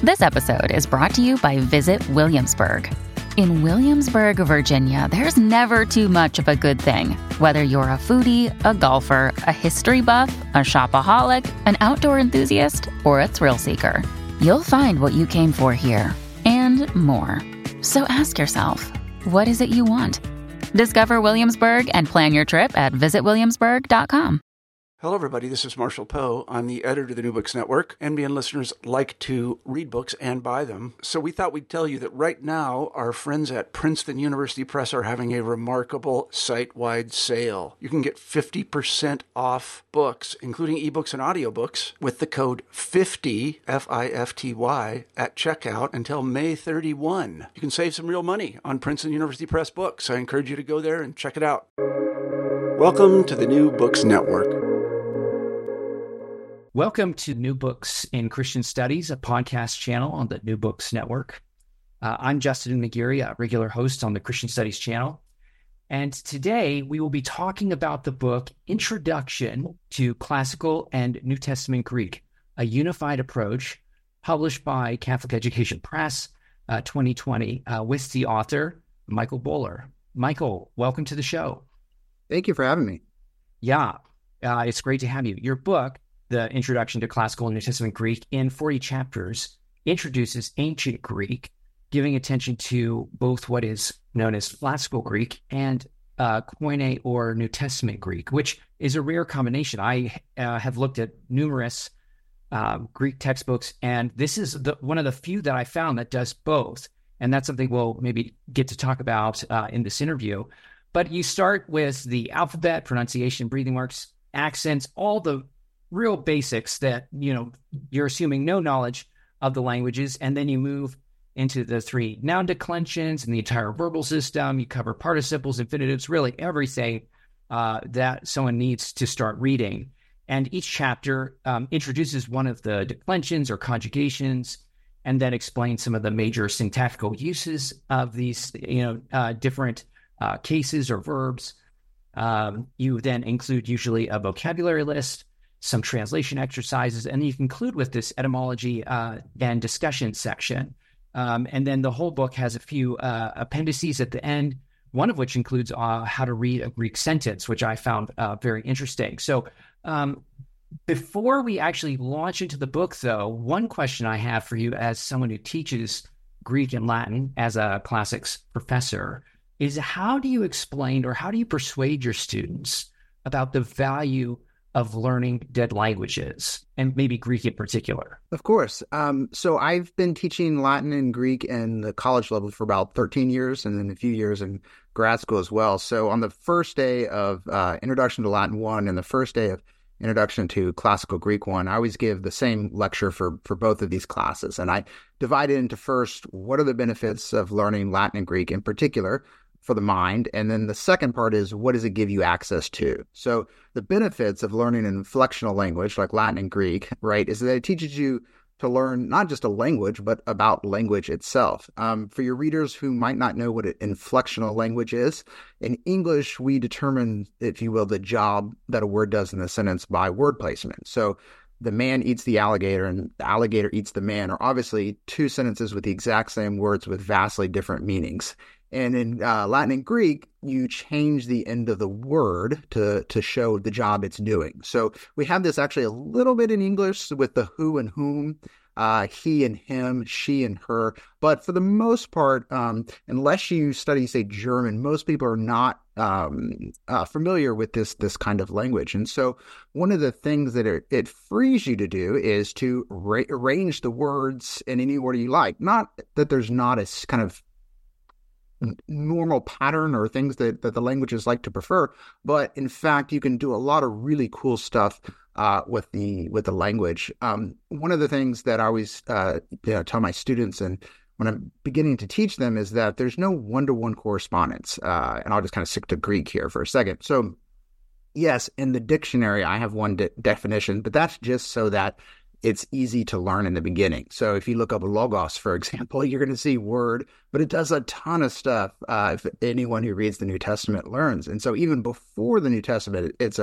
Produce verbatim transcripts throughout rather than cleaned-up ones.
This episode is brought to you by Visit Williamsburg. In Williamsburg, Virginia, there's never too much of a good thing. Whether you're a foodie, a golfer, a history buff, a shopaholic, an outdoor enthusiast, or a thrill seeker, you'll find what you came for here and more. So ask yourself, what is it you want? Discover Williamsburg and plan your trip at visit williamsburg dot com. Hello, everybody. This is Marshall Poe. I'm the editor of the New Books Network. N B N listeners like to read books and buy them. So we thought we'd tell you that right now, our friends at Princeton University Press are having a remarkable site-wide sale. You can get fifty percent off books, including ebooks and audiobooks, with the code fifty, F I F T Y, at checkout until May thirty-first. You can save some real money on Princeton University Press books. I encourage you to go there and check it out. Welcome to the New Books Network. Welcome to New Books in Christian Studies, a podcast channel on the New Books Network. Uh, I'm Justin McGeary, a regular host on the Christian Studies channel. And today we will be talking about the book Introduction to Classical and New Testament Greek, a Unified Approach, published by Catholic Education Press, uh, twenty twenty, uh, with the author, Michael Bowler. Michael, welcome to the show. Thank you for having me. Yeah, uh, it's great to have you. Your book, The Introduction to Classical and New Testament Greek, in forty chapters, introduces ancient Greek, giving attention to both what is known as classical Greek and uh, Koine or New Testament Greek, which is a rare combination. I uh, have looked at numerous uh, Greek textbooks, and this is the, one of the few that I found that does both. And that's something we'll maybe get to talk about uh, in this interview. But you start with the alphabet, pronunciation, breathing marks, accents, all the real basics that, you know, you're assuming no knowledge of the languages, and then you move into the three noun declensions and the entire verbal system. You cover participles, infinitives, really everything uh, that someone needs to start reading. And each chapter um, introduces one of the declensions or conjugations, and then explains some of the major syntactical uses of these, you know, uh, different uh, cases or verbs. Um, you then include usually a vocabulary list, some translation exercises, and you conclude with this etymology uh, and discussion section. Um, and then the whole book has a few uh, appendices at the end, one of which includes uh, how to read a Greek sentence, which I found uh, very interesting. So um, before we actually launch into the book, though, one question I have for you as someone who teaches Greek and Latin as a classics professor is, how do you explain or how do you persuade your students about the value of learning dead languages, and maybe Greek in particular? Of course. Um, so I've been teaching Latin and Greek in the college level for about thirteen years, and then a few years in grad school as well. So on the first day of uh, Introduction to Latin one and the first day of Introduction to Classical Greek one, I always give the same lecture for, for both of these classes. And I divide it into first, what are the benefits of learning Latin and Greek in particular for the mind? And then the second part is, what does it give you access to? So the benefits of learning an inflectional language like Latin and Greek, right, is that it teaches you to learn not just a language, but about language itself. Um, for your readers who might not know what an inflectional language is, in English, we determine, if you will, the job that a word does in the sentence by word placement. So the man eats the alligator and the alligator eats the man are obviously two sentences with the exact same words with vastly different meanings. And in uh, Latin and Greek, you change the end of the word to, to show the job it's doing. So we have this actually a little bit in English with the who and whom, uh, he and him, she and her. But for the most part, um, unless you study, say, German, most people are not um, uh, familiar with this this kind of language. And so one of the things that it, it frees you to do is to ra- arrange the words in any order you like. Not that there's not a kind of normal pattern or things that, that the languages like to prefer, but in fact, you can do a lot of really cool stuff uh, with the with the language. Um, one of the things that I always uh, you know, tell my students, and when I'm beginning to teach them, is that there's no one-to-one correspondence. Uh, and I'll just kind of stick to Greek here for a second. So, yes, in the dictionary, I have one de- definition, but that's just so that it's easy to learn in the beginning. So if you look up logos, for example, you're going to see word, but it does a ton of stuff uh, if anyone who reads the New Testament learns. And so even before the New Testament, it's a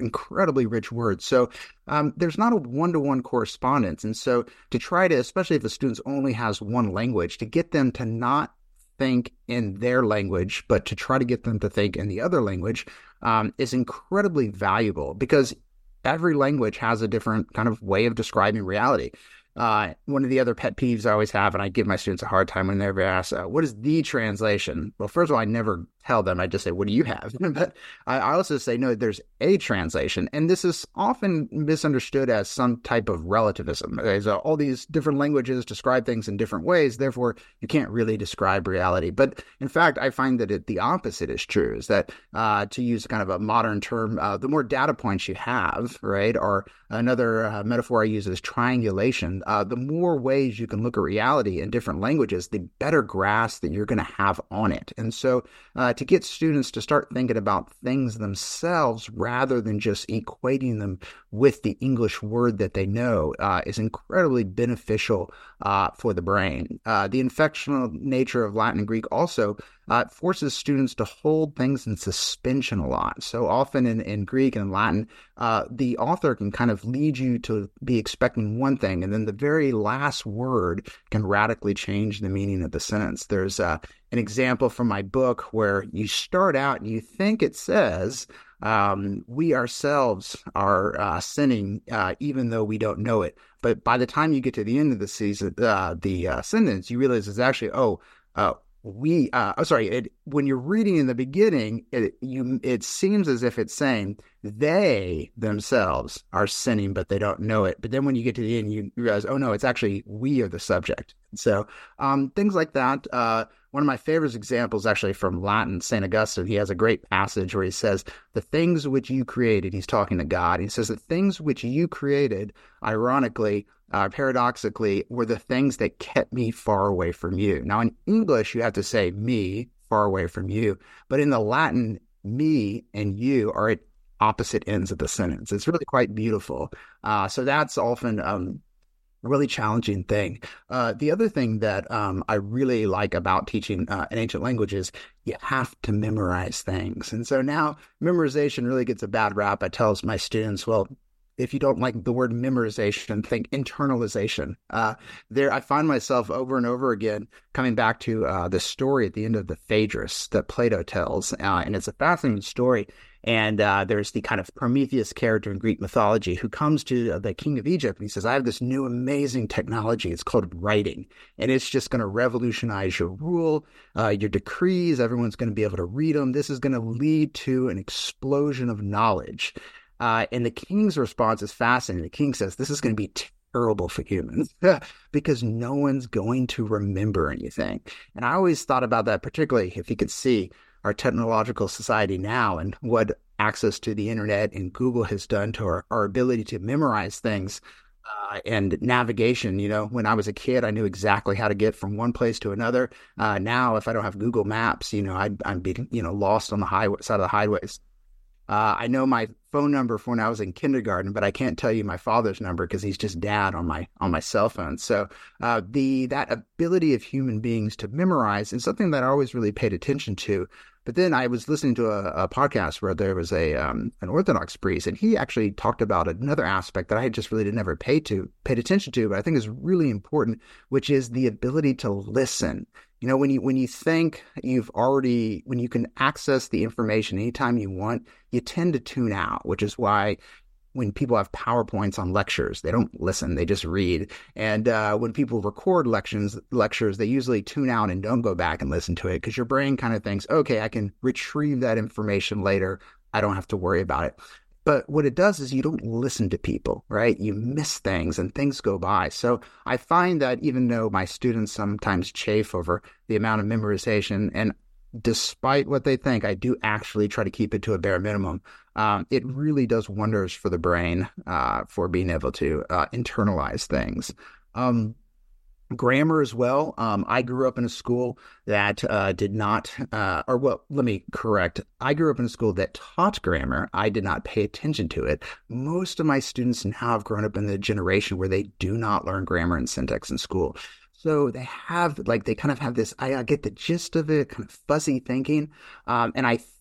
incredibly rich words. So um, there's not a one-to-one correspondence. And so to try to, especially if a student only has one language, to get them to not think in their language, but to try to get them to think in the other language um, is incredibly valuable, because every language has a different kind of way of describing reality. Uh, one of the other pet peeves I always have, and I give my students a hard time when they ever ask, uh, what is the translation? Well, first of all, I never tell them. I just say, what do you have? But I also say, no, there's a translation. And this is often misunderstood as some type of relativism. There's uh, all these different languages describe things in different ways. Therefore, you can't really describe reality. But in fact, I find that it, the opposite is true, is that uh, to use kind of a modern term, uh, the more data points you have, right, or another uh, metaphor I use is triangulation. Uh, the more ways you can look at reality in different languages, the better grasp that you're going to have on it. And so uh, to get students to start thinking about things themselves rather than just equating them with the English word that they know uh, is incredibly beneficial uh, for the brain. Uh, the inflectional nature of Latin and Greek also uh, forces students to hold things in suspension a lot. So often in, in Greek and Latin, uh, the author can kind of lead you to be expecting one thing, and then the very last word can radically change the meaning of the sentence. There's uh, an example from my book where you start out and you think it says, um, we ourselves are uh, sinning uh, even though we don't know it. But by the time you get to the end of the season, uh, the uh, sentence, you realize it's actually, oh, uh, we, uh, oh, sorry, it, when you're reading in the beginning, it, you, it seems as if it's saying they themselves are sinning, but they don't know it. But then when you get to the end, you realize, oh no, it's actually we are the subject. So um, things like that. Uh, one of my favorite examples actually from Latin, Saint Augustine. He has a great passage where he says, the things which you created, he's talking to God. He says, the things which you created, ironically, Uh, paradoxically, were the things that kept me far away from you. Now, in English, you have to say me, far away from you. But in the Latin, me and you are at opposite ends of the sentence. It's really quite beautiful. Uh, so that's often um, a really challenging thing. Uh, the other thing that um, I really like about teaching uh, an ancient language is you have to memorize things. And so now memorization really gets a bad rap. I tell my students, well, if you don't like the word memorization, think internalization. Uh, there, I find myself over and over again coming back to uh, the story at the end of the Phaedrus that Plato tells, uh, and it's a fascinating story. And uh, there's the kind of Prometheus character in Greek mythology who comes to the king of Egypt and he says, I have this new amazing technology. It's called writing, and it's just going to revolutionize your rule, uh, your decrees. Everyone's going to be able to read them. This is going to lead to an explosion of knowledge. Uh, and the king's response is fascinating. The king says, this is going to be terrible for humans because no one's going to remember anything. And I always thought about that, particularly if you could see our technological society now and what access to the internet and Google has done to our, our ability to memorize things uh, and navigation. You know, when I was a kid, I knew exactly how to get from one place to another. Uh, now, if I don't have Google Maps, you know, I'd, I'd be, you know, lost on the highway side of the highways. Uh, I know my phone number from when I was in kindergarten, but I can't tell you my father's number because he's just dad on my on my cell phone. So uh, the that ability of human beings to memorize is something that I always really paid attention to. But then I was listening to a, a podcast where there was a um, an Orthodox priest, and he actually talked about another aspect that I just really did never pay to paid attention to, but I think is really important, which is the ability to listen. You know, when you when you think you've already, when you can access the information anytime you want, you tend to tune out, which is why when people have PowerPoints on lectures, they don't listen, they just read. And uh, when people record lectures, lectures, they usually tune out and don't go back and listen to it because your brain kind of thinks, okay, I can retrieve that information later. I don't have to worry about it. But what it does is you don't listen to people, right? You miss things and things go by. So I find that even though my students sometimes chafe over the amount of memorization, and despite what they think, I do actually try to keep it to a bare minimum. Um, it really does wonders for the brain uh, for being able to uh, internalize things. Um, Grammar as well. Um, I grew up in a school that uh, did not, uh, or well, let me correct. I grew up in a school that taught grammar. I did not pay attention to it. Most of my students now have grown up in the generation where they do not learn grammar and syntax in school. So they have, like, they kind of have this, I, I get the gist of it, kind of fuzzy thinking. Um, and I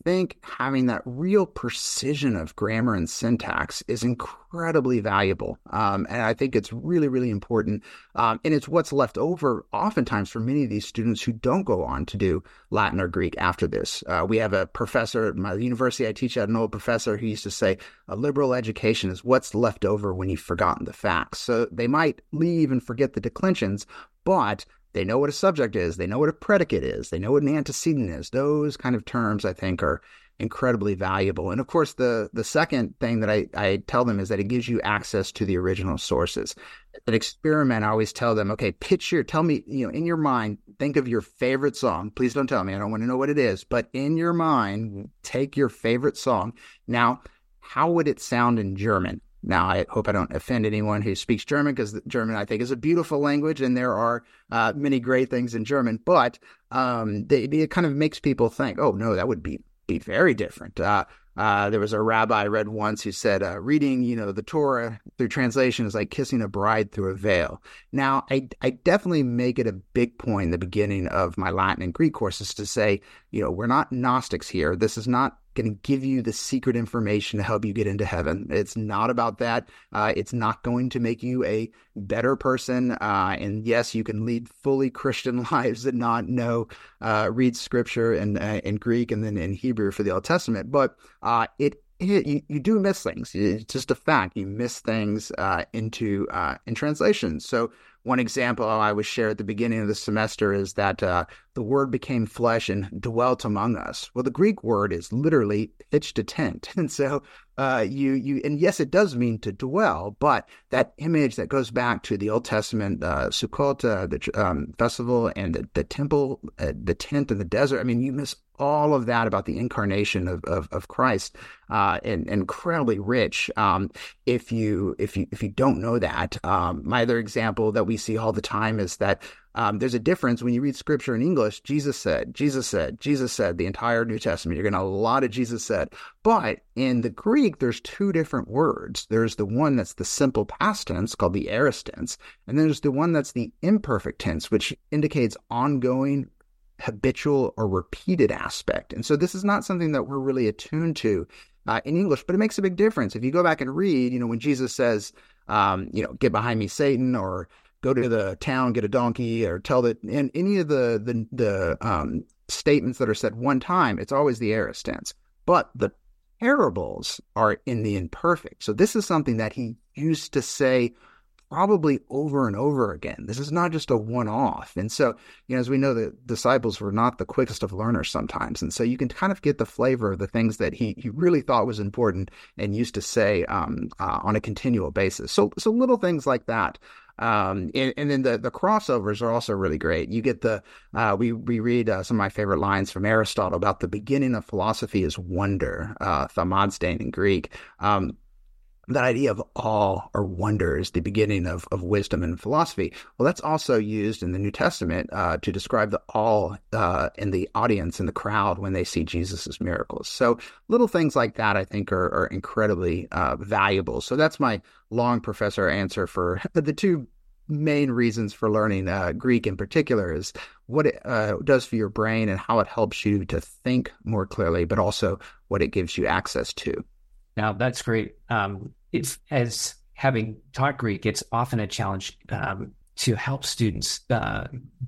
think having that real precision of grammar and syntax is incredibly valuable. Um, and I think it's really, really important. Um, and it's what's left over oftentimes for many of these students who don't go on to do Latin or Greek after this. Uh, we have a professor at my university I teach at, an old professor who used to say, a liberal education is what's left over when you've forgotten the facts. So they might leave and forget the declensions, but they know what a subject is. They know what a predicate is. They know what an antecedent is. Those kind of terms, I think, are incredibly valuable. And of course, the the second thing that I, I tell them is that it gives you access to the original sources. An experiment, I always tell them, okay, picture, tell me, you know, in your mind, think of your favorite song. Please don't tell me. I don't want to know what it is. But in your mind, take your favorite song. Now, how would it sound in German? Now, I hope I don't offend anyone who speaks German, because German, I think, is a beautiful language, and there are uh, many great things in German. But um, they, it kind of makes people think, oh, no, that would be, be very different. Uh, uh, there was a rabbi I read once who said, uh, reading, you know, the Torah through translation is like kissing a bride through a veil. Now, I, I definitely make it a big point in the beginning of my Latin and Greek courses to say, you know, we're not Gnostics here. This is not going to give you the secret information to help you get into heaven. It's not about that. Uh, it's not going to make you a better person. Uh, and yes, you can lead fully Christian lives and not know, uh, read scripture in, uh, in Greek and then in Hebrew for the Old Testament. But uh, it, it you, you do miss things. It's just a fact. You miss things uh, into uh, in translation. So one example I always share at the beginning of the semester is that uh, the Word became flesh and dwelt among us. Well, the Greek word is literally pitched a tent. And so uh, you, you, and yes, it does mean to dwell, but that image that goes back to the Old Testament, uh, Sukkot, uh, the um, festival, and the, the temple, uh, the tent in the desert. I mean, you miss all of that about the incarnation of, of, of Christ, uh, and, and incredibly rich. Um, if you, if you, if you don't know that, um, my other example that we see all the time is that Um, there's a difference when you read scripture in English. Jesus said, Jesus said, Jesus said, the entire New Testament. You're going to have a lot of Jesus said. But in the Greek, there's two different words. There's the one that's the simple past tense called the aorist tense. And then there's the one that's the imperfect tense, which indicates ongoing, habitual, or repeated aspect. And so this is not something that we're really attuned to uh, in English, but it makes a big difference. If you go back and read, you know, when Jesus says, um, you know, get behind me, Satan, or go to the town, get a donkey, or tell that, and any of the the, the um, statements that are said one time, it's always the aorist tense. But the parables are in the imperfect. So this is something that he used to say probably over and over again. This is not just a one-off. And so, you know, as we know, the disciples were not the quickest of learners sometimes. And so you can kind of get the flavor of the things that he, he really thought was important and used to say um, uh, on a continual basis. So, so little things like that. Um, and, and then the, the crossovers are also really great. You get the, uh, we, we read uh, some of my favorite lines from Aristotle about the beginning of philosophy is wonder, uh, thamadstein in Greek. Um, that idea of awe or wonder is the beginning of, of wisdom and philosophy. Well, that's also used in the New Testament uh, to describe the awe uh, in the audience, in the crowd, when they see Jesus's miracles. So little things like that, I think, are, are incredibly uh, valuable. So that's my long professor answer for the two main reasons for learning uh, Greek in particular is what it uh, does for your brain and how it helps you to think more clearly, but also what it gives you access to. Now, that's great. Um, it's, as having taught Greek, it's often a challenge um, to help students uh,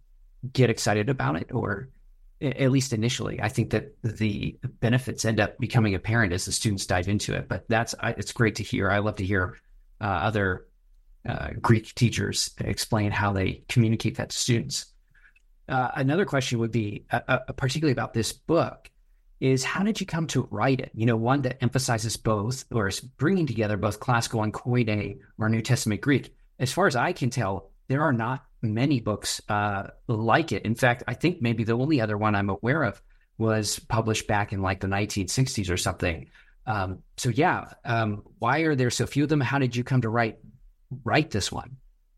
get excited about it, or at least initially. I think that the benefits end up becoming apparent as the students dive into it. But that's it's great to hear. I love to hear uh, other uh, Greek teachers explain how they communicate that to students. Uh, another question would be, uh, uh, particularly about this book, is how did you come to write it? You know, one that emphasizes both, or is bringing together both classical and Koine or New Testament Greek. As far as I can tell, there are not many books uh, like it. In fact, I think maybe the only other one I'm aware of was published back in like the nineteen sixties or something. Um, so yeah, um, why are there so few of them? How did you come to write write this one?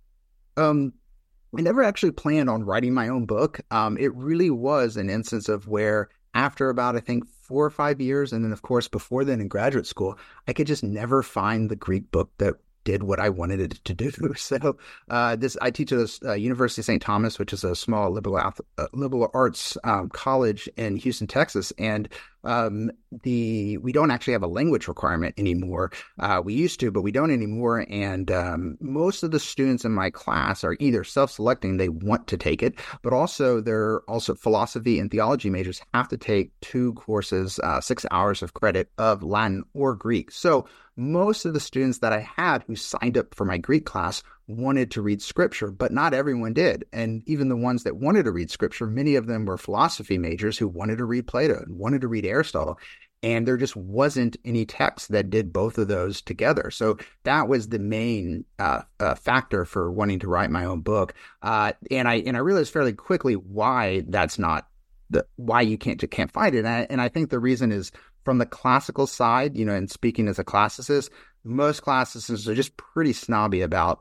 Um, I never actually planned on writing my own book. Um, it really was an instance of where, after about, I think, four or five years, and then, of course, before then in graduate school, I could just never find the Greek book that did what I wanted it to do. So uh, this, I teach at the uh, University of Saint Thomas, which is a small liberal, uh, liberal arts um, college in Houston, Texas. And um, the we don't actually have a language requirement anymore. Uh, we used to, but we don't anymore. And um, most of the students in my class are either self-selecting, they want to take it, but also they're also philosophy and theology majors have to take two courses, uh, six hours of credit of Latin or Greek. So most of the students that I had who signed up for my Greek class wanted to read scripture, but not everyone did. And even the ones that wanted to read scripture, many of them were philosophy majors who wanted to read Plato and wanted to read Aristotle. And there just wasn't any text that did both of those together. So that was the main uh, uh, factor for wanting to write my own book. Uh, and I and I realized fairly quickly why that's not the why you can't can't find it. And I, and I think the reason is from the classical side, you know, and speaking as a classicist, most classicists are just pretty snobby about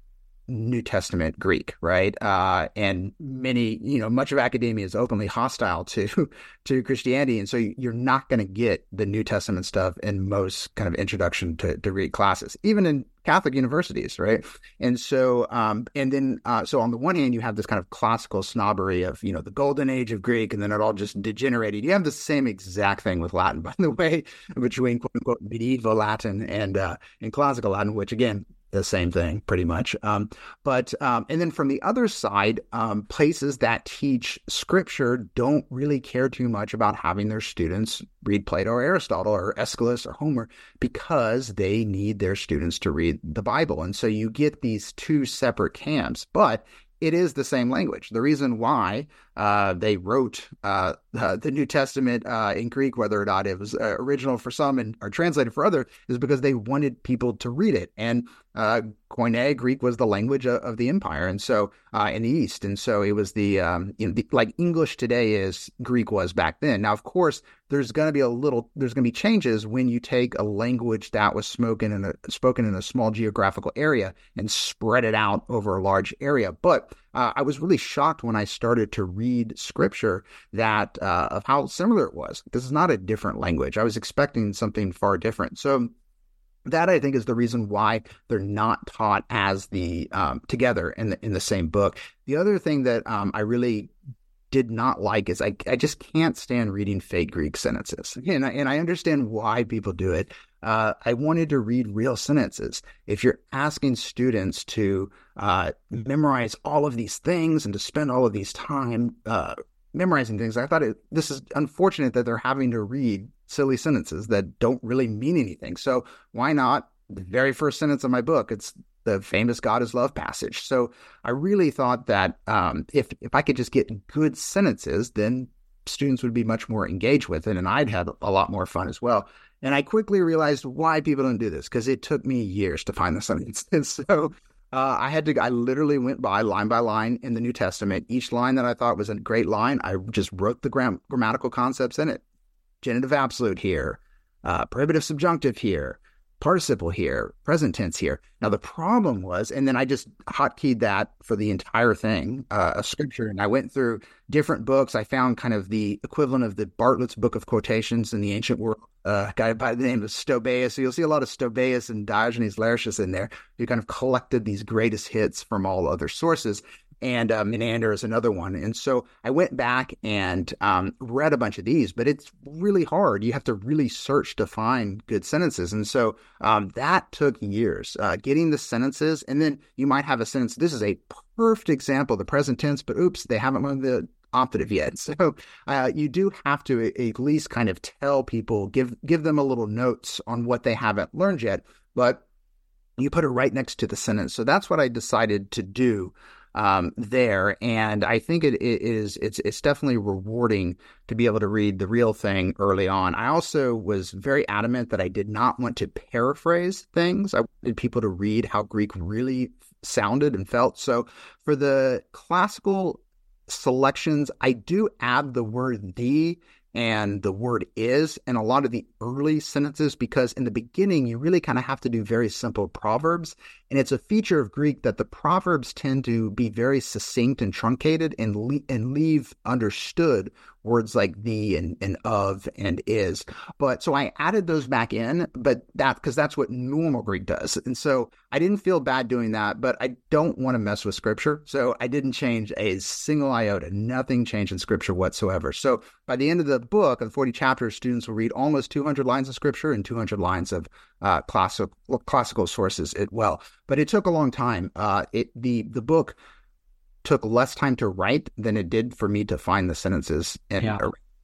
New Testament Greek, right? Uh, and many, you know, much of academia is openly hostile to to Christianity, and so you're not going to get the New Testament stuff in most kind of introduction to, to Greek classes, even in Catholic universities, right? And so, um, and then, uh, so on the one hand, you have this kind of classical snobbery of, you know, the golden age of Greek, and then it all just degenerated. You have the same exact thing with Latin, by the way, between quote unquote medieval Latin and uh, and classical Latin, which again, the same thing pretty much. Um, but, um, and then from the other side, um, places that teach scripture don't really care too much about having their students read Plato or Aristotle or Aeschylus or Homer because they need their students to read the Bible. And so you get these two separate camps, but it is the same language. The reason why uh, they wrote uh, uh, the New Testament uh, in Greek, whether or not it was uh, original for some and or translated for others, is because they wanted people to read it. And uh, Koine, Greek, was the language of, of the empire, and so uh, in the East, and so it was the, um, you know, the like English today is Greek was back then. Now, of course, there's going to be a little, there's going to be changes when you take a language that was spoken in a spoken in a small geographical area and spread it out over a large area. But uh, I was really shocked when I started to read scripture that uh, of how similar it was. This is not a different language. I was expecting something far different. So that, I think, is the reason why they're not taught as the um, together in the in the same book. The other thing that um, I really did not like is I I just can't stand reading fake Greek sentences, and I, and I understand why people do it. Uh, I wanted to read real sentences. If you're asking students to uh, memorize all of these things and to spend all of these time uh, memorizing things, I thought it, this is unfortunate that they're having to read silly sentences that don't really mean anything. So why not the very first sentence of my book? It's the famous God is love passage. So I really thought that um, if if I could just get good sentences, then students would be much more engaged with it, and I'd have a lot more fun as well. And I quickly realized why people don't do this, because it took me years to find the sentence. And so uh, I had to, I literally went by line by line in the New Testament. Each line that I thought was a great line, I just wrote the gram- grammatical concepts in it. Genitive absolute here, uh, prohibitive subjunctive here, participle here, present tense here. Now, the problem was, and then I just hotkeyed that for the entire thing, uh, a scripture, and I went through different books. I found kind of the equivalent of the Bartlett's Book of Quotations in the ancient world, uh, a guy by the name of Stobaeus. So you'll see a lot of Stobaeus and Diogenes Laertius in there. You kind of collected these greatest hits from all other sources. And uh, Menander is another one. And so I went back and um, read a bunch of these, but it's really hard. You have to really search to find good sentences. And so um, that took years, uh, getting the sentences. And then you might have a sentence. This is a perfect example of the present tense, but oops, they haven't learned the optative yet. So uh, you do have to at least kind of tell people, give give them a little notes on what they haven't learned yet. But you put it right next to the sentence. So that's what I decided to do Um, there, and I think it, it is it's it's definitely rewarding to be able to read the real thing early on. I also was very adamant that I did not want to paraphrase things. I wanted people to read how Greek really sounded and felt. So for the classical selections, I do add the word "the" and the word "is" in a lot of the early sentences, because in the beginning, you really kind of have to do very simple proverbs. And it's a feature of Greek that the proverbs tend to be very succinct and truncated and, le- and leave understood words like the and, and of and is. But so I added those back in, but that because that's what normal Greek does. And so I didn't feel bad doing that, but I don't want to mess with scripture. So I didn't change a single iota, nothing changed in scripture whatsoever. So by the end of the book, of the forty chapters, students will read almost two hundred lines of scripture and two hundred lines of uh, classical classical sources as well. But it took a long time. Uh, it the the book took less time to write than it did for me to find the sentences. And yeah.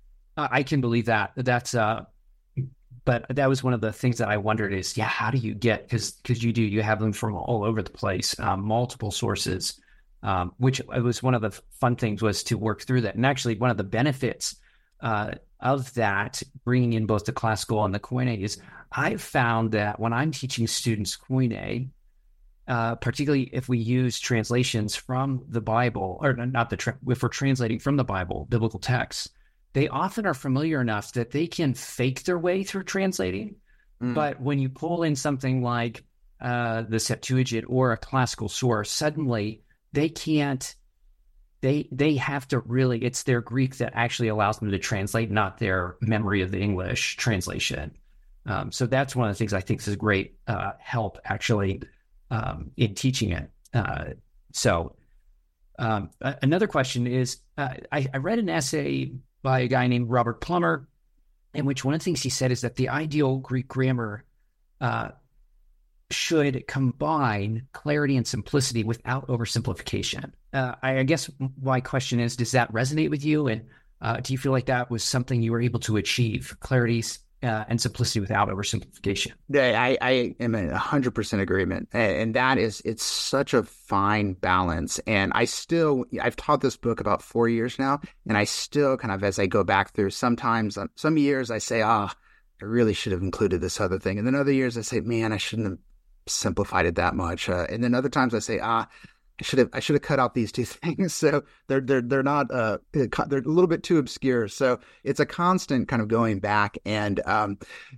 I can believe that. That's uh, but that was one of the things that I wondered is, yeah, how do you get, because because you do, you have them from all over the place, um, multiple sources, um, which was one of the fun things was to work through that. And actually one of the benefits uh, of that, bringing in both the classical and the Koine, is I've found that when I'm teaching students Koine, Uh, particularly if we use translations from the Bible, or not the, tra- if we're translating from the Bible, biblical texts, they often are familiar enough that they can fake their way through translating. Mm. But when you pull in something like uh, the Septuagint or a classical source, suddenly they can't, they they have to really, it's their Greek that actually allows them to translate, not their memory of the English translation. Um, so that's one of the things I think is a great uh, help, actually, Um, in teaching it. Uh, so um, a- another question is, uh, I, I read an essay by a guy named Robert Plummer, in which one of the things he said is that the ideal Greek grammar uh, should combine clarity and simplicity without oversimplification. Uh, I, I guess my question is, does that resonate with you? And uh, do you feel like that was something you were able to achieve, clarity Uh, and simplicity without oversimplification? Yeah, I, I am in one hundred percent agreement. And that is, it's such a fine balance. And I still, I've taught this book about four years now, and I still kind of, as I go back through, sometimes, some years I say, ah, oh, I really should have included this other thing. And then other years I say, man, I shouldn't have simplified it that much. Uh, and then other times I say, ah, I should have I should have cut out these two things. So they're they're they're not uh they're a little bit too obscure. So it's a constant kind of going back. And um,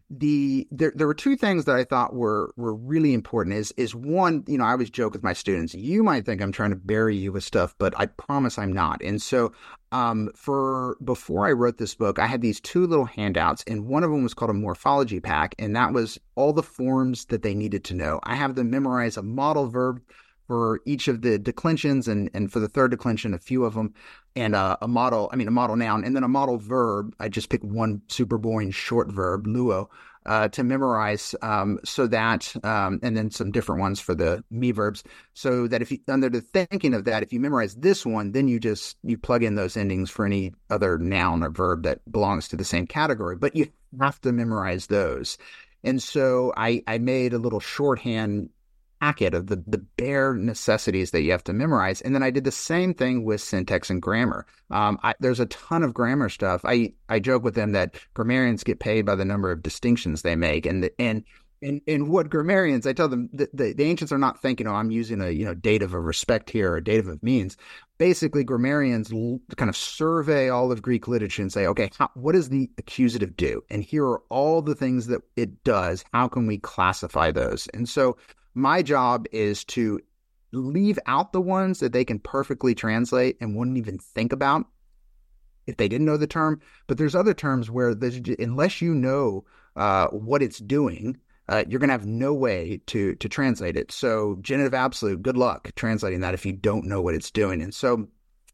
the there there were two things that I thought were were really important. Is is one, you know, I always joke with my students, you might think I'm trying to bury you with stuff, but I promise I'm not. And so um, for before I wrote this book, I had these two little handouts, and one of them was called a morphology pack, and that was all the forms that they needed to know. I have them memorize a modal verb for each of the declensions, and, and for the third declension, a few of them, and uh, a model, I mean, a model noun, and then a model verb. I just picked one super boring short verb, luo, uh, to memorize um, so that, um, and then some different ones for the me verbs, so that if you, under the thinking of that, if you memorize this one, then you just, you plug in those endings for any other noun or verb that belongs to the same category, but you have to memorize those. And so I, I made a little shorthand packet of the, the bare necessities that you have to memorize. And then I did the same thing with syntax and grammar. Um, I, there's a ton of grammar stuff. I, I joke with them that grammarians get paid by the number of distinctions they make. And, the, and, and, and what grammarians, I tell them, the, the, the ancients are not thinking, oh, I'm using a, you know, dative of respect here or dative of means. Basically, grammarians l- kind of survey all of Greek literature and say, okay, how, what does the accusative do? And here are all the things that it does. How can we classify those? And so my job is to leave out the ones that they can perfectly translate and wouldn't even think about if they didn't know the term. But there's other terms where unless you know uh, what it's doing, uh, you're going to have no way to to translate it. So genitive absolute, good luck translating that if you don't know what it's doing. And so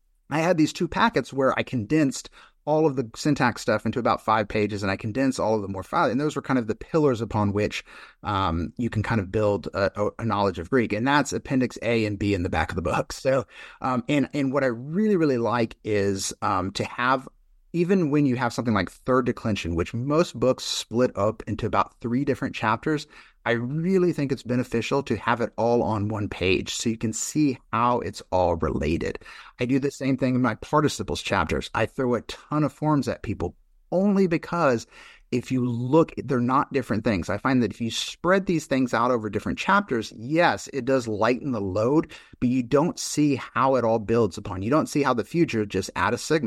I had these two packets where I condensed all of the syntax stuff into about five pages, and I condensed all of the morphology. And those were kind of the pillars upon which um, you can kind of build a, a knowledge of Greek. And that's Appendix A and B in the back of the book. So, um, and, and what I really, really like is um, to have, even when you have something like third declension, which most books split up into about three different chapters, I really think it's beneficial to have it all on one page so you can see how it's all related. I do the same thing in my participles chapters. I throw a ton of forms at people only because if you look, they're not different things. I find that if you spread these things out over different chapters, yes, it does lighten the load, but you don't see how it all builds upon. You don't see how the future just add a sigma.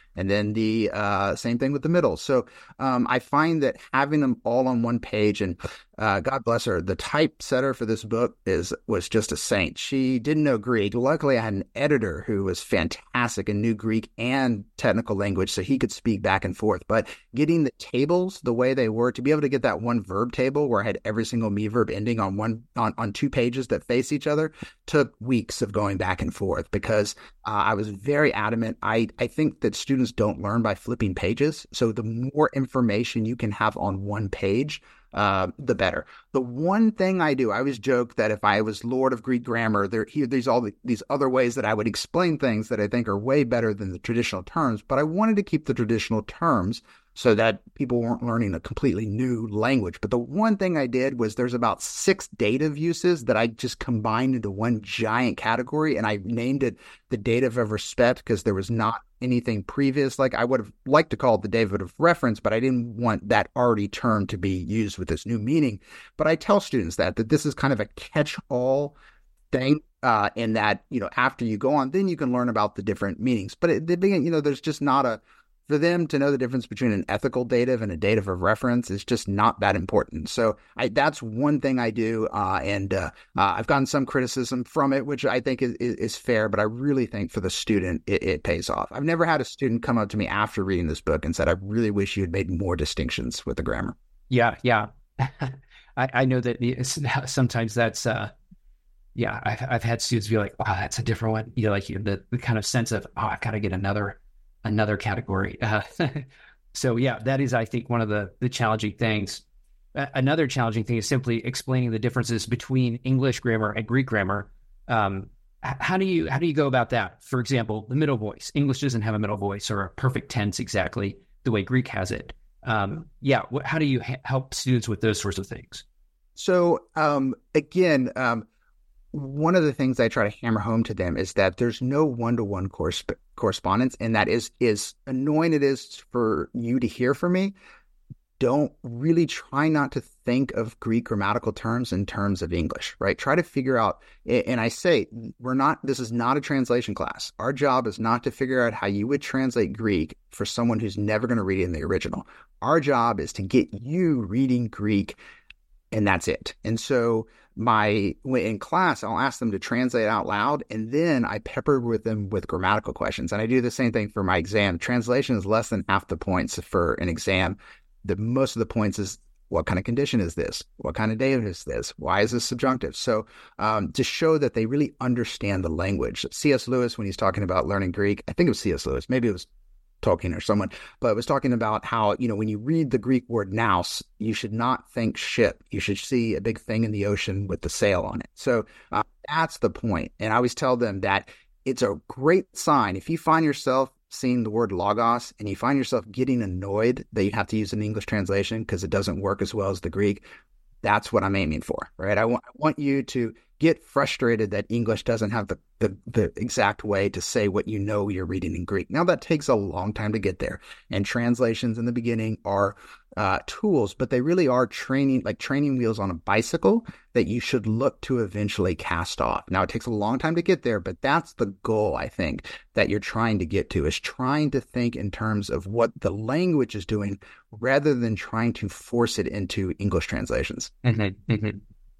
And then the uh, same thing with the middle. So um, I find that having them all on one page, and uh, God bless her, the typesetter for this book is was just a saint. She didn't know Greek. Luckily, I had an editor who was fantastic and knew Greek and technical language, so he could speak back and forth. But getting the tables the way they were, to be able to get that one verb table where I had every single me verb ending on one on, on two pages that face each other, took weeks of going back and forth because uh, I was very adamant. I, I think that students don't learn by flipping pages. So the more information you can have on one page, uh, the better. The one thing I do, I always joke that if I was Lord of Greek grammar, there here there's all the, these other ways that I would explain things that I think are way better than the traditional terms, but I wanted to keep the traditional terms so that people weren't learning a completely new language. But the one thing I did was there's about six dative uses that I just combined into one giant category, and I named it the dative of respect because there was not anything previous. Like I would have liked to call it the dative of reference, but I didn't want that already term to be used with this new meaning. But I tell students that, that this is kind of a catch-all thing. Uh, in that, you know, after you go on, then you can learn about the different meanings. But at the beginning, you know, there's just not a, for them to know the difference between an ethical dative and a dative of reference is just not that important. So I, that's one thing I do. Uh, and uh, uh, I've gotten some criticism from it, which I think is, is, is fair, but I really think for the student, it, it pays off. I've never had a student come up to me after reading this book and said, I really wish you had made more distinctions with the grammar. Yeah, yeah. I, I know that sometimes that's, uh, yeah, I've, I've had students be like, wow, that's a different one. You know, like the, the kind of sense of, oh, I've got to get another another category. Uh, so yeah, that is, I think, one of the, the challenging things. Uh, another challenging thing is simply explaining the differences between English grammar and Greek grammar. Um, how do you, how do you go about that? For example, the middle voice. English doesn't have a middle voice or a perfect tense exactly the way Greek has it. Um, yeah. What, how do you ha- help students with those sorts of things? So um, again, um, one of the things I try to hammer home to them is that there's no one-to-one course, correspondence, and that is is annoying it is for you to hear from me. Don't really try not to think of Greek grammatical terms in terms of English, right? Try to figure out, and I say, we're not, this is not a translation class. Our job is not to figure out how you would translate Greek for someone who's never going to read it in the original. Our job is to get you reading Greek, and that's it. And so my in class, I'll ask them to translate out loud, and then I pepper with them with grammatical questions. And I do the same thing for my exam. Translation is less than half the points for an exam. The most of the points is, what kind of condition is this? What kind of dative is this? Why is this subjunctive? So um, to show that they really understand the language. C S Lewis, when he's talking about learning Greek, I think it was C S Lewis, maybe it was Tolkien or someone, but it was talking about how, you know, when you read the Greek word nous, you should not think ship. You should see a big thing in the ocean with the sail on it. So uh, that's the point. And I always tell them that it's a great sign. If you find yourself seeing the word logos and you find yourself getting annoyed that you have to use an English translation because it doesn't work as well as the Greek, that's what I'm aiming for, right? I want, I want you to get frustrated that English doesn't have the, the, the exact way to say what you know you're reading in Greek. Now, that takes a long time to get there. And translations in the beginning are uh, tools, but they really are training, like training wheels on a bicycle that you should look to eventually cast off. Now, it takes a long time to get there, but that's the goal, I think, that you're trying to get to, is trying to think in terms of what the language is doing rather than trying to force it into English translations. Mm-hmm, mm-hmm.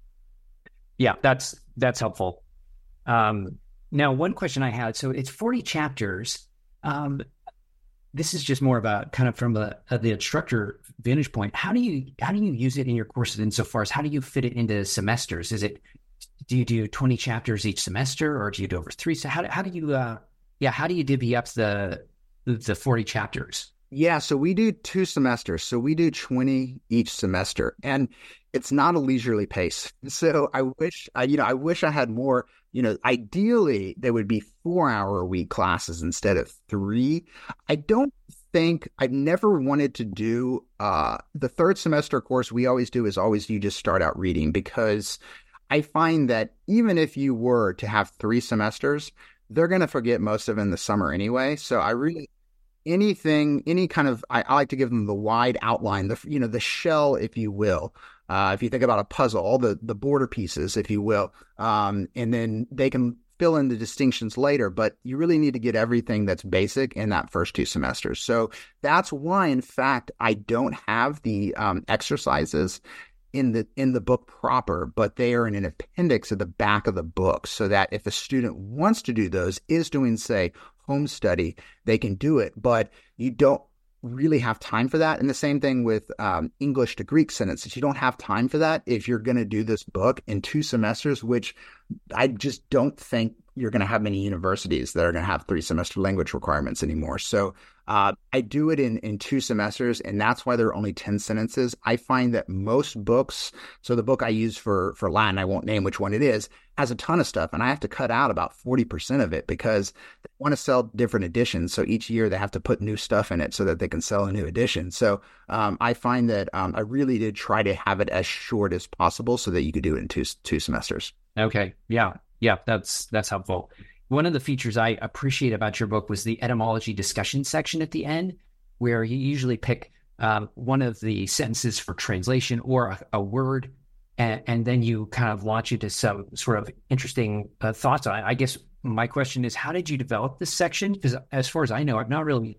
Yeah, that's that's helpful. Um, now, one question I had, so it's forty chapters. Um, this is just more about kind of from a, a, the instructor vantage point. How do you how do you use it in your courses insofar as how do you fit it into semesters? Is it, do you do twenty chapters each semester, or do you do over three? So how, how do you, uh, yeah, how do you divvy up the the forty chapters? Yeah, so we do two semesters. So we do twenty each semester, and it's not a leisurely pace. So I wish, I, you know, I wish I had more, you know, ideally there would be four hour a week classes instead of three. I don't think, I've never wanted to do, uh, the third semester course we always do is always you just start out reading, because I find that even if you were to have three semesters, they're going to forget most of it in the summer anyway. So I really, anything, any kind of, I, I like to give them the wide outline, the, you know, the shell, if you will. Uh, if you think about a puzzle, all the, the border pieces, if you will, um, and then they can spill into distinctions later, but you really need to get everything that's basic in that first two semesters. So that's why, in fact, I don't have the um, exercises in the in the book proper, but they are in an appendix at the back of the book, so that if a student wants to do those, is doing, say, home study, they can do it, but you don't really have time for that. And the same thing with um, English to Greek sentences. You don't have time for that if you're going to do this book in two semesters, which I just don't think you're going to have many universities that are going to have three semester language requirements anymore. So uh, I do it in, in two semesters, and that's why there are only ten sentences. I find that most books, so the book I use for, for Latin, I won't name which one it is, has a ton of stuff, and I have to cut out about forty percent of it because they want to sell different editions. So each year they have to put new stuff in it so that they can sell a new edition. So um, I find that um, I really did try to have it as short as possible so that you could do it in two, two semesters. Okay. Yeah. Yeah. That's, that's helpful. One of the features I appreciate about your book was the etymology discussion section at the end, where you usually pick um, one of the sentences for translation or a, a word, and, and then you kind of launch into some sort of interesting uh, thoughts on it. I guess my question is, how did you develop this section? Because as far as I know, I've not really,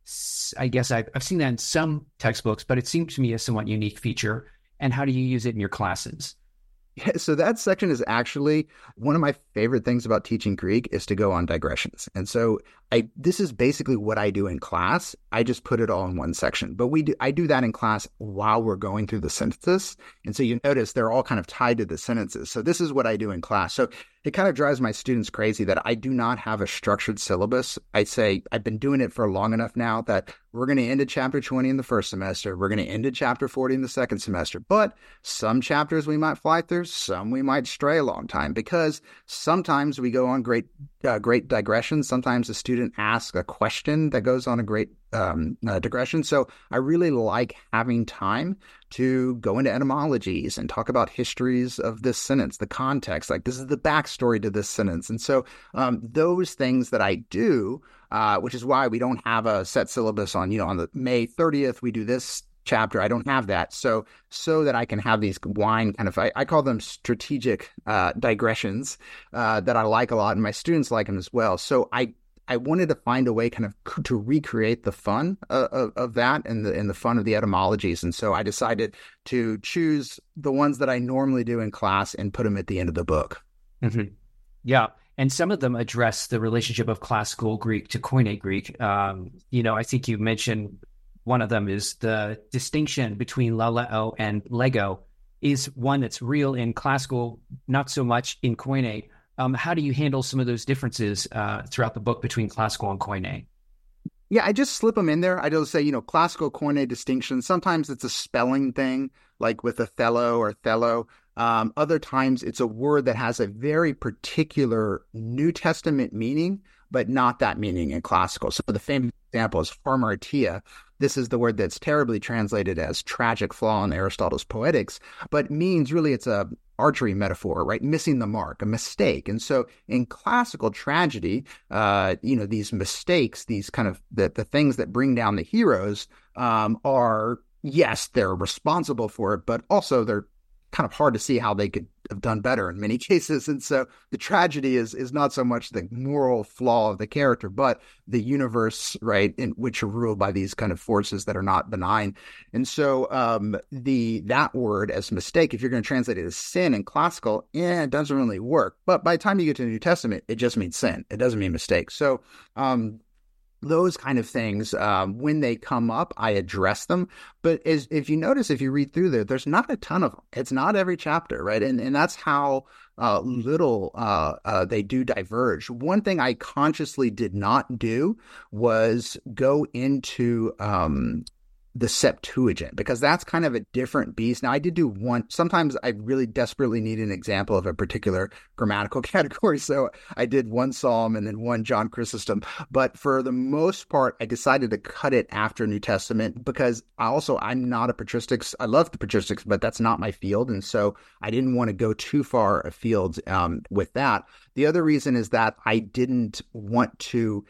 I guess I've, I've seen that in some textbooks, but it seems to me a somewhat unique feature. And how do you use it in your classes? Yeah, so that section is actually one of my favorite things about teaching Greek is to go on digressions. And so I this is basically what I do in class. I just put it all in one section. But we do, I do that in class while we're going through the sentences. And so you notice they're all kind of tied to the sentences. So this is what I do in class. So it kind of drives my students crazy that I do not have a structured syllabus. I say I've been doing it for long enough now that we're going to end at chapter twenty in the first semester. We're going to end at chapter forty in the second semester. But some chapters we might fly through, some we might stray a long time, because sometimes we go on great uh, great digressions. Sometimes a student asks a question that goes on a great um, uh, digression. So I really like having time to go into etymologies and talk about histories of this sentence, the context, like this is the backstory to this sentence. And so um, those things that I do, uh, which is why we don't have a set syllabus on, you know, on the May thirtieth, we do this chapter. I don't have that. So, so that I can have these wine kind of, I, I call them strategic uh, digressions uh, that I like a lot, and my students like them as well. So I, I wanted to find a way kind of to recreate the fun of, of, of that and the, and the fun of the etymologies. And so I decided to choose the ones that I normally do in class and put them at the end of the book. Mm-hmm. Yeah. And some of them address the relationship of classical Greek to Koine Greek. Um, you know, I think you mentioned one of them is the distinction between laleo and lego is one that's real in classical, not so much in Koine. Um, how do you handle some of those differences uh, throughout the book between classical and Koine? Yeah, I just slip them in there. I don't say, you know, classical Koine distinction. Sometimes it's a spelling thing, like with Othello or Othello. Um, other times it's a word that has a very particular New Testament meaning, but not that meaning in classical. So the famous example is hamartia. This is the word that's terribly translated as tragic flaw in Aristotle's Poetics, but means really it's a archery metaphor, right? Missing the mark, a mistake. And so in classical tragedy, uh, you know, these mistakes, these kind of the, the things that bring down the heroes um, are, yes, they're responsible for it, but also they're kind of hard to see how they could have done better in many cases. And so the tragedy is is not so much the moral flaw of the character, but the universe, right, in which are ruled by these kind of forces that are not benign. And so um, the that word as mistake, if you're going to translate it as sin in classical, eh, it doesn't really work. But by the time you get to the New Testament, it just means sin. It doesn't mean mistake. So um those kind of things, um, when they come up, I address them. But as, if you notice, if you read through there, there's not a ton of them. It's not every chapter, right? And and that's how uh, little uh, uh, they do diverge. One thing I consciously did not do was go into um, the Septuagint, because that's kind of a different beast. Now, I did do one. Sometimes I really desperately need an example of a particular grammatical category. So I did one Psalm and then one John Chrysostom. But for the most part, I decided to cut it after New Testament because I also, I'm not a patristics. I love the patristics, but that's not my field. And so I didn't want to go too far afield um, with that. The other reason is that I didn't want to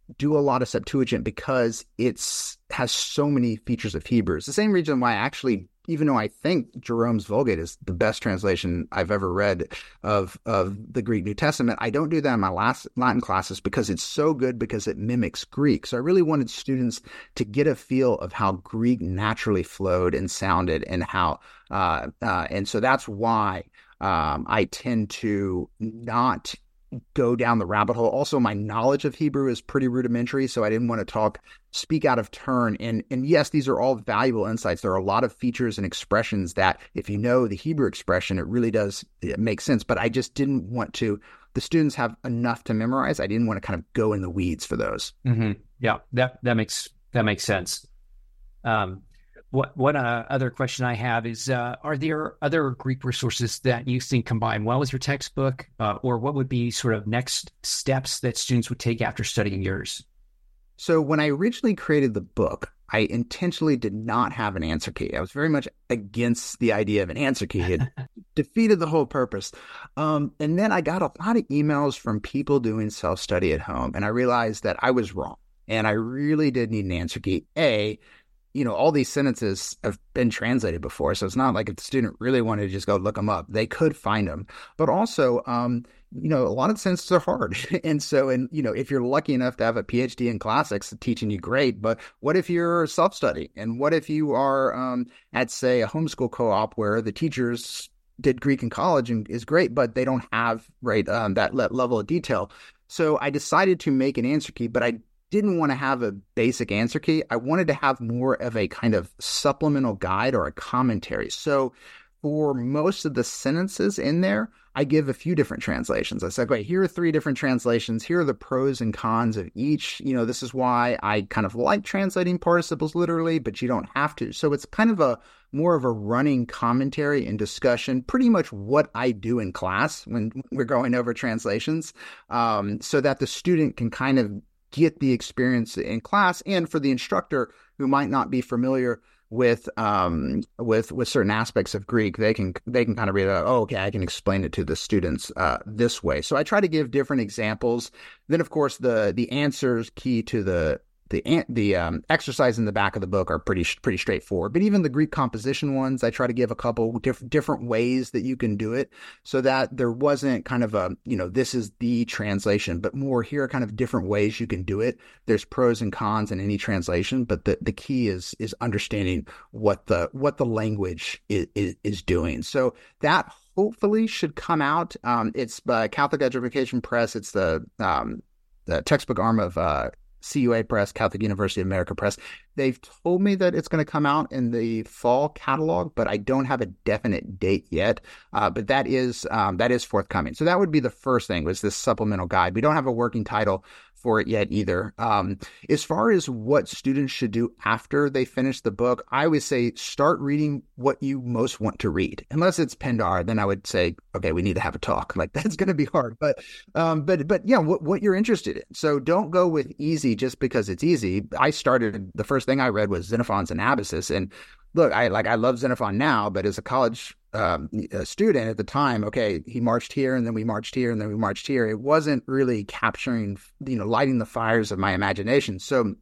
do a lot of Septuagint because it's has so many features of Hebrew. It's the same reason why actually, even though I think Jerome's Vulgate is the best translation I've ever read of of the Greek New Testament, I don't do that in my last Latin classes because it's so good because it mimics Greek. So I really wanted students to get a feel of how Greek naturally flowed and sounded and how, uh, uh, and so that's why um, I tend to not go down the rabbit hole. Also, my knowledge of Hebrew is pretty rudimentary, so I didn't want to talk, speak out of turn. And and yes, these are all valuable insights. There are a lot of features and expressions that if you know the Hebrew expression, it really does it make sense. But I just didn't want to, the students have enough to memorize. I didn't want to kind of go in the weeds for those. Mm-hmm. Yeah, that, that makes, that makes sense. Um, What what uh, other question I have is, uh, are there other Greek resources that you think combine well with your textbook, uh, or what would be sort of next steps that students would take after studying yours? So when I originally created the book, I intentionally did not have an answer key. I was very much against the idea of an answer key. It defeated the whole purpose. Um, and then I got a lot of emails from people doing self-study at home, and I realized that I was wrong, and I really did need an answer key. A, you know, all these sentences have been translated before, so it's not like if the student really wanted to just go look them up, they could find them. But also, um, you know, a lot of sentences are hard. And so, and, you know, if you're lucky enough to have a P H D in classics teaching you, great. But what if you're self-study? And what if you are um, at, say, a homeschool co-op where the teachers did Greek in college and is great, but they don't have, right, um, that level of detail. So I decided to make an answer key, but I didn't want to have a basic answer key. I wanted to have more of a kind of supplemental guide or a commentary. So for most of the sentences in there, I give a few different translations. I said, wait, here are three different translations. Here are the pros and cons of each. You know, this is why I kind of like translating participles literally, but you don't have to. So it's kind of a more of a running commentary and discussion, pretty much what I do in class when we're going over translations, um, so that the student can kind of get the experience in class, and for the instructor who might not be familiar with um, with with certain aspects of Greek, they can they can kind of read, oh, okay, I can explain it to the students uh, this way. So I try to give different examples. Then, of course, the the answers key to the the the um, exercise in the back of the book are pretty pretty straightforward. But even the Greek composition ones, I try to give a couple diff- different ways that you can do it, so that there wasn't kind of a, you know, this is the translation, but more here are kind of different ways you can do it. There's pros and cons in any translation, but the, the key is is understanding what the what the language is is, is doing. So that hopefully should come out. Um, it's by Catholic Education Press. It's the um, the textbook arm of uh, C U A Press, Catholic University of America Press. They've told me that it's going to come out in the fall catalog, but I don't have a definite date yet. Uh, but that is um, that is forthcoming. So that would be the first thing, was this supplemental guide. We don't have a working title for it yet either. Um, as far as what students should do after they finish the book, I always say start reading what you most want to read. Unless it's Pindar, then I would say, okay, we need to have a talk. Like, that's going to be hard. But um, but but yeah, what, what you're interested in. So don't go with easy just because it's easy. I started, the first thing I read was Xenophon's Anabasis. And look, I like I love Xenophon now, but as a college um, a student at the time, okay, he marched here and then we marched here and then we marched here. It wasn't really capturing, you know, lighting the fires of my imagination. So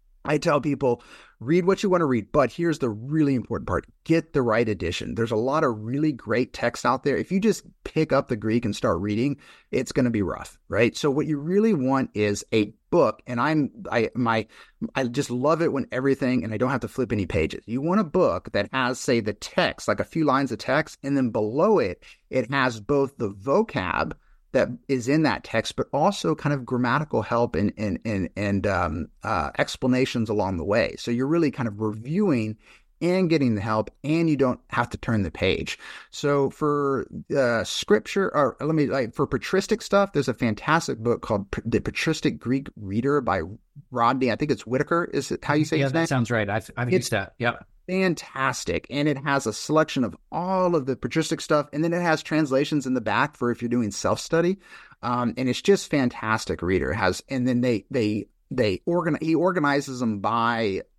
I tell people, read what you want to read, but here's the really important part. Get the right edition. There's a lot of really great text out there. If you just pick up the Greek and start reading, it's going to be rough, right? So what you really want is a book, and I'm I my I just love it when everything, and I don't have to flip any pages. You want a book that has, say, the text, like a few lines of text, and then below it, it has both the vocab that is in that text, but also kind of grammatical help and and and, and um, uh, explanations along the way. So you're really kind of reviewing and getting the help, and you don't have to turn the page. So for uh, scripture, or let me like for patristic stuff, there's a fantastic book called The Patristic Greek Reader by Rodney. I think it's Whitaker. Is it how you say yeah, his name? Yeah, that sounds right. I've, I've used that. Yeah. Fantastic. And it has a selection of all of the patristic stuff. And then it has translations in the back for if you're doing self-study. Um, and it's just fantastic reader. It has, and then they, they, they organize, he organizes them by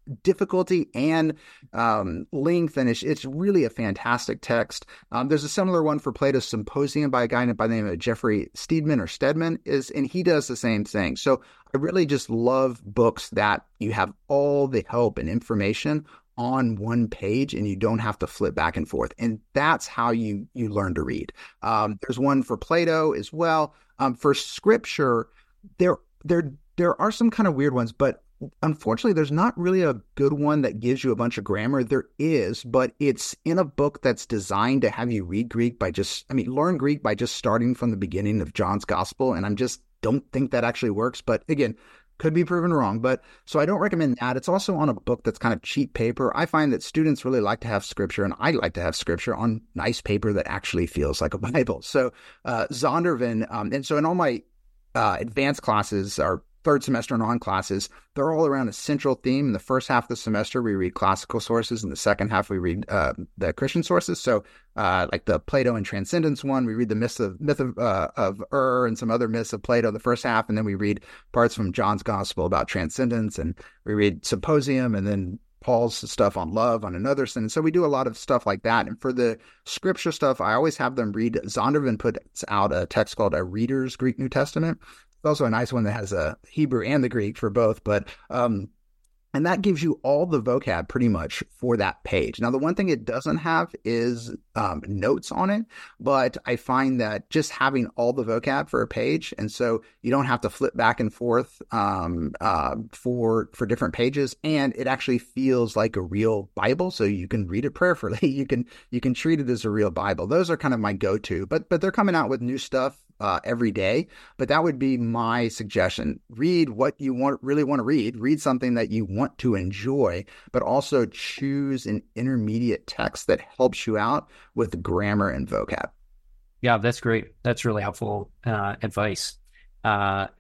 difficulty and um, length, and it's, it's really a fantastic text. Um, there's a similar one for Plato's Symposium by a guy by the name of Jeffrey Steedman or Stedman, is, and he does the same thing. So I really just love books that you have all the help and information on one page and you don't have to flip back and forth. And that's how you you learn to read. Um, there's one for Plato as well. Um, for scripture, there there there are some kind of weird ones, but unfortunately, there's not really a good one that gives you a bunch of grammar. There is, but it's in a book that's designed to have you read Greek by just, I mean, learn Greek by just starting from the beginning of John's Gospel. And I'm just don't think that actually works. But again, could be proven wrong. But so I don't recommend that. It's also on a book that's kind of cheap paper. I find that students really like to have scripture, and I like to have scripture on nice paper that actually feels like a Bible. So uh, Zondervan, um, and so in all my uh, advanced classes, our third semester and on classes, they're all around a central theme. In the first half of the semester, we read classical sources. In the second half, we read uh, the Christian sources. So uh, like the Plato and Transcendence one, we read the myth of, myth of, uh, of Ur and some other myths of Plato the first half. And then we read parts from John's Gospel about transcendence. And we read Symposium and then Paul's stuff on love on another sentence. So we do a lot of stuff like that. And for the scripture stuff, I always have them read. Zondervan puts out a text called A Reader's Greek New Testament. It's also a nice one that has a Hebrew and the Greek for both, but um, and that gives you all the vocab pretty much for that page. Now, the one thing it doesn't have is um, notes on it, but I find that just having all the vocab for a page, and so you don't have to flip back and forth um, uh, for for different pages, and it actually feels like a real Bible, so you can read it prayerfully. You can you can treat it as a real Bible. Those are kind of my go-to, but but they're coming out with new stuff Uh, every day, but that would be my suggestion. Read what you want, really want to read. Read something that you want to enjoy, but also choose an intermediate text that helps you out with grammar and vocab. Yeah, that's great. That's really helpful uh, advice. Uh,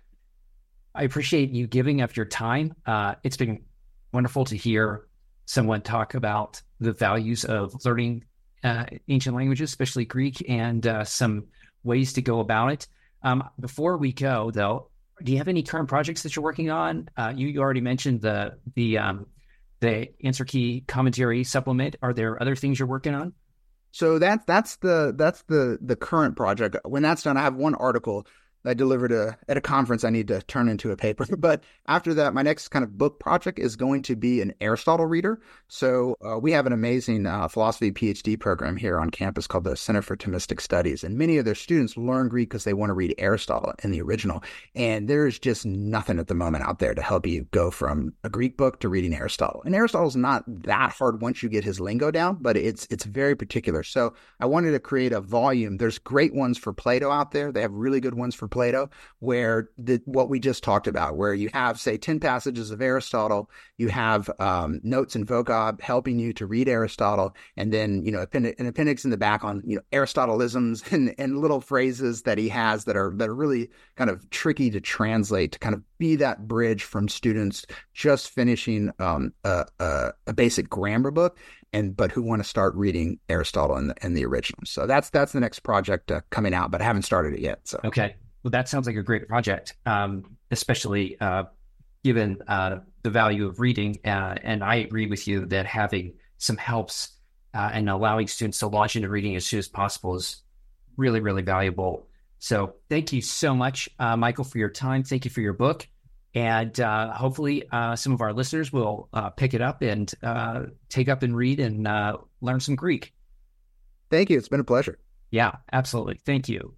I appreciate you giving up your time. Uh, it's been wonderful to hear someone talk about the values of learning uh, ancient languages, especially Greek, and uh, some ways to go about it. Um, before we go, though, do you have any current projects that you're working on? Uh, you, you already mentioned the the um, the Answer Key commentary supplement. Are there other things you're working on? So that's that's the that's the the current project. When that's done, I have one article I delivered a, at a conference I need to turn into a paper. But after that, my next kind of book project is going to be an Aristotle reader. So uh, we have an amazing uh, philosophy PhD program here on campus called the Center for Thomistic Studies. And many of their students learn Greek because they want to read Aristotle in the original. And there's just nothing at the moment out there to help you go from a Greek book to reading Aristotle. And Aristotle's not that hard once you get his lingo down, but it's it's very particular. So I wanted to create a volume. There's great ones for Plato out there. They have really good ones for Plato, where the, what we just talked about, where you have, say, ten passages of Aristotle, you have um, notes and vocab helping you to read Aristotle, and then, you know, append- an appendix in the back on, you know, Aristotleisms and, and little phrases that he has that are that are really kind of tricky to translate, to kind of be that bridge from students just finishing um, a, a, a basic grammar book, and but who want to start reading Aristotle in the, in the original. So that's that's the next project uh, coming out, but I haven't started it yet. So okay. Well, that sounds like a great project, um, especially uh, given uh, the value of reading. Uh, and I agree with you that having some helps uh, and allowing students to launch into reading as soon as possible is really, really valuable. So thank you so much, uh, Michael, for your time. Thank you for your book. And uh, hopefully uh, some of our listeners will uh, pick it up and uh, take up and read and uh, learn some Greek. Thank you. It's been a pleasure. Yeah, absolutely. Thank you.